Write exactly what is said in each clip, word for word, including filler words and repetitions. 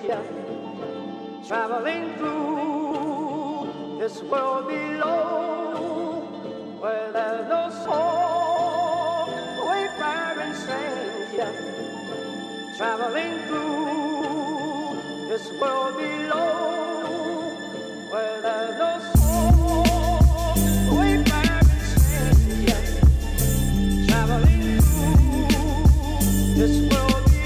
stranger, traveling through this world below, where there's no soul, wayfaring stranger, traveling through this world below, where there's no soul, wayfaring stranger, traveling through this world.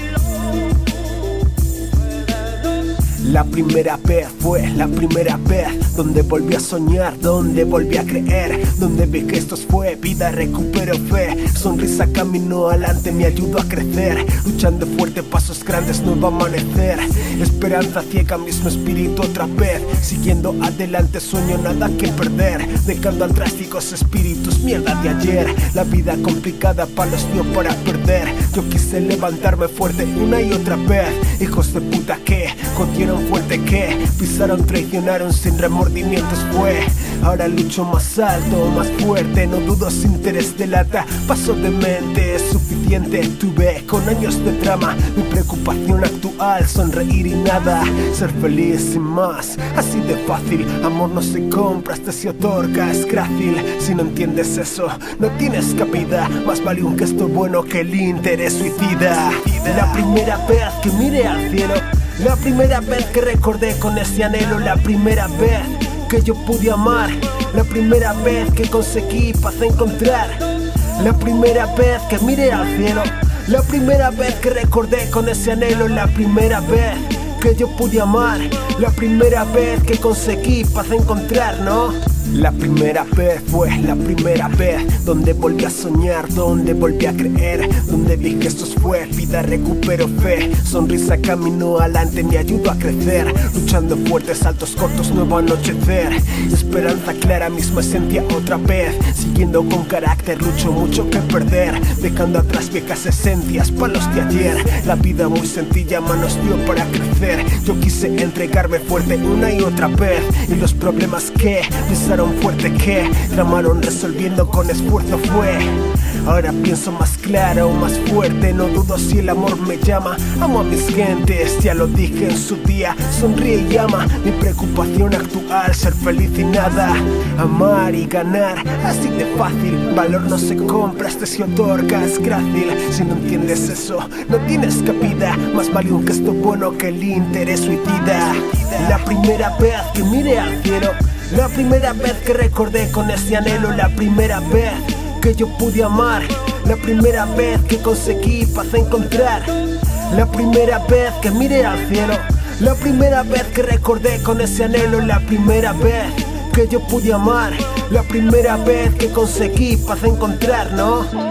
La primera vez fue la primera vez donde volví a soñar, donde volví a creer, donde vi que esto fue vida, recupero fe, sonrisa camino adelante me ayudó a crecer, luchando fuerte, pasos grandes, nuevo amanecer, esperanza ciega, mismo espíritu otra vez, siguiendo adelante, sueño nada que perder, dejando atrás ciegos espíritus, mierda de ayer, la vida complicada para los tíos para perder, yo quise levantarme fuerte una y otra vez, hijos de puta que jodieron fuerte que pisaron, traicionaron sin remordimientos fue. Ahora lucho más alto, más fuerte, no dudo sin interés de lata, paso de mente, es suficiente. Tuve con años de trama, mi preocupación actual, sonreír y nada, ser feliz sin más, así de fácil. Amor no se compra, este se otorga, es grácil. Si no entiendes eso, no tienes cabida, más vale un gesto bueno que el interés suicida. La primera vez que miré al cielo, la primera vez que recordé con ese anhelo, la primera vez que yo pude amar, la primera vez que conseguí paz encontrar, la primera vez que miré al cielo, la primera vez que recordé con ese anhelo, la primera vez que yo pude amar, la primera vez que conseguí paz encontrar, ¿no? La primera vez fue la primera vez donde volví a soñar, donde volví a creer, donde vi que esto fue vida, recupero fe, sonrisa camino adelante me ayudó a crecer, luchando fuertes, saltos cortos, nuevo anochecer, esperanza clara, misma esencia otra vez, siguiendo con carácter, lucho mucho que perder, dejando atrás viejas esencias, palos de ayer, la vida muy sencilla, manos dio para crecer, yo quise entregarme fuerte una y otra vez, y los problemas que pisaron fuerte que tramaron resolviendo con esfuerzo fue. Ahora pienso más claro, más fuerte, no dudo si el amor me llama, amo a mis gentes, ya lo dije en su día, sonríe y ama, mi preocupación actual, ser feliz y nada, amar y ganar, así de fácil, valor no se compra, este se otorga, es grácil, si no entiendes eso, no tienes cabida, más vale un gesto bueno que el interés suicida. La primera vez que miré al cielo, la primera vez que recordé con ese anhelo, la primera vez que yo pude amar, la primera vez que conseguí paz encontrar, la primera vez que miré al cielo, la primera vez que recordé con ese anhelo, la primera vez que yo pude amar, la primera vez que conseguí paz encontrar, ¿no?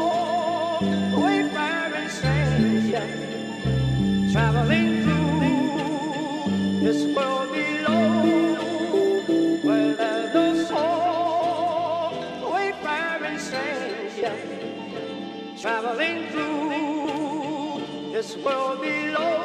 Traveling through this world below, where there's no soul, wayfaring stranger, traveling through this world below.